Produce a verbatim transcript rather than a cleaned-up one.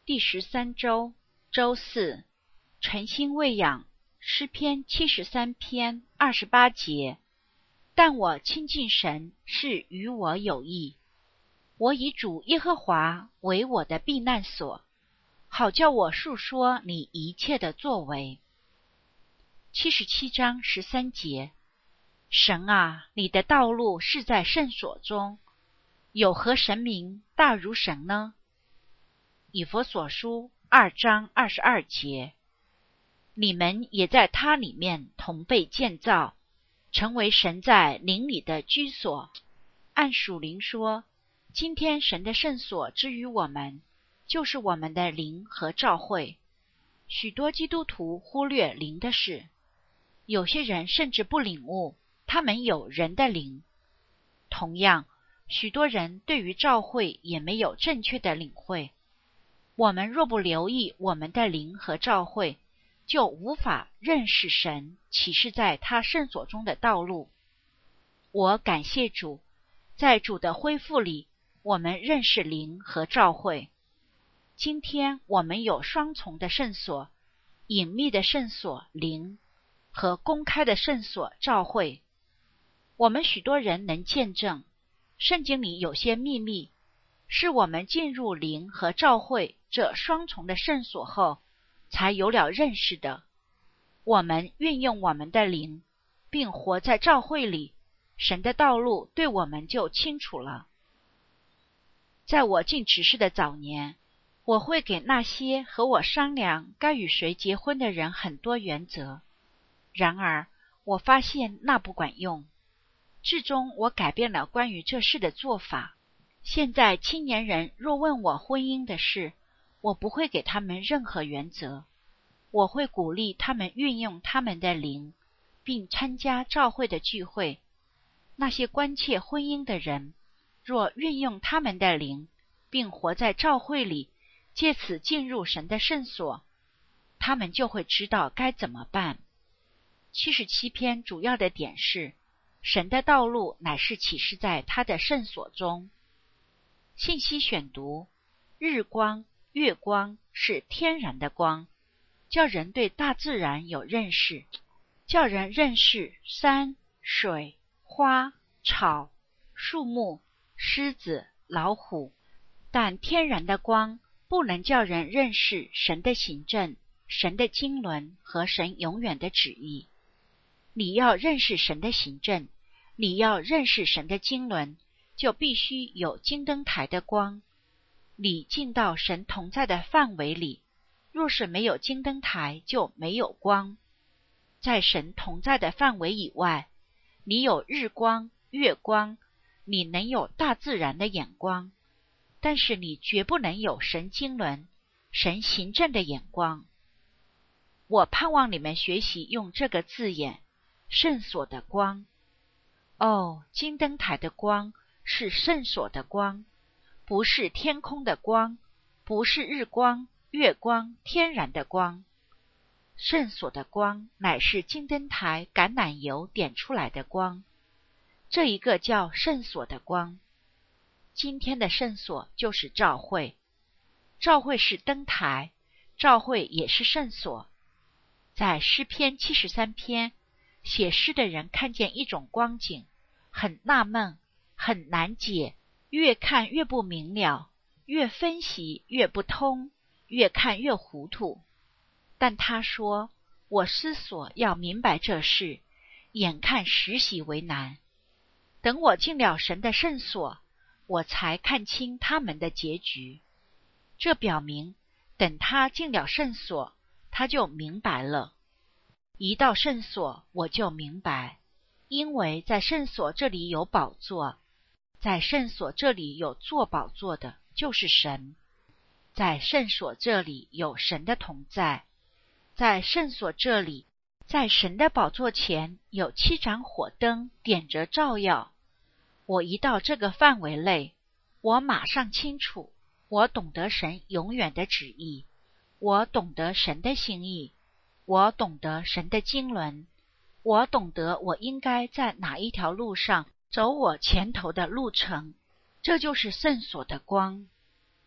第十三周，周四，诚心喂养，诗篇七十三篇二十八节。但我亲近神是与我有益，我以主耶和华为我的避难所，好叫我述说你一切的作为。七十七章十三节。神啊，你的道路是在圣所中，有何神明大如神呢？以弗所书二章二十二节。你们也在他里面同被建造，成为神在灵里的居所。按属灵说，今天神的圣所之于我们，就是我们的灵和召会。许多基督徒忽略灵的事，有些人甚至不领悟他们有人的灵。同样，许多人对于召会也没有正确的领会。我们若不留意我们的灵和召会，就无法认识神启示在他圣所中的道路。我感谢主，在主的恢复里，我们认识灵和召会。今天我们有双重的圣所，隐秘的圣所灵和公开的圣所召会。我们许多人能见证，圣经里有些秘密，是我们进入灵和召会这双重的圣所后，才有了认识的。我们运用我们的灵，并活在召会里，神的道路对我们就清楚了。在我进执事的早年，我会给那些和我商量该与谁结婚的人很多原则，然而我发现那不管用。至终我改变了关于这事的做法。现在青年人若问我婚姻的事，我不会给他们任何原则，我会鼓励他们运用他们的灵，并参加召会的聚会。那些关切婚姻的人，若运用他们的灵，并活在召会里，借此进入神的圣所，他们就会知道该怎么办。七十七篇主要的点是，神的道路乃是启示在他的圣所中。信息选读：日光、月光是天然的光，叫人对大自然有认识，叫人认识山、水、花、草、树木、狮子、老虎。但天然的光不能叫人认识神的行政、神的经纶和神永远的旨意。你要认识神的行政，你要认识神的经纶，就必须有金灯台的光。你进到神同在的范围里，若是没有金灯台，就没有光。在神同在的范围以外，你有日光、月光，你能有大自然的眼光，但是你绝不能有神经纶、神行政的眼光。我盼望你们学习用这个字眼，圣所的光。哦，金灯台的光是圣所的光，不是天空的光，不是日光、月光天然的光。圣所的光乃是金灯台橄榄油点出来的光，这一个叫圣所的光。今天的圣所就是召会，召会是灯台，召会也是圣所。在诗篇七十三篇，写诗的人看见一种光景，很纳闷，很难解，越看越不明了，越分析越不通，越看越糊涂。但他说，我思索要明白这事，眼看实习为难。等我进了神的圣所，我才看清他们的结局。这表明，等他进了圣所，他就明白了。一到圣所，我就明白，因为在圣所这里有宝座，在圣所这里有坐宝座的，就是神。在圣所这里有神的同在，在圣所这里，在神的宝座前有七盏火灯点着照耀。我一到这个范围内，我马上清楚，我懂得神永远的旨意，我懂得神的心意，我懂得神的经纶，我懂得我应该在哪一条路上走我前头的路程。这就是圣所的光。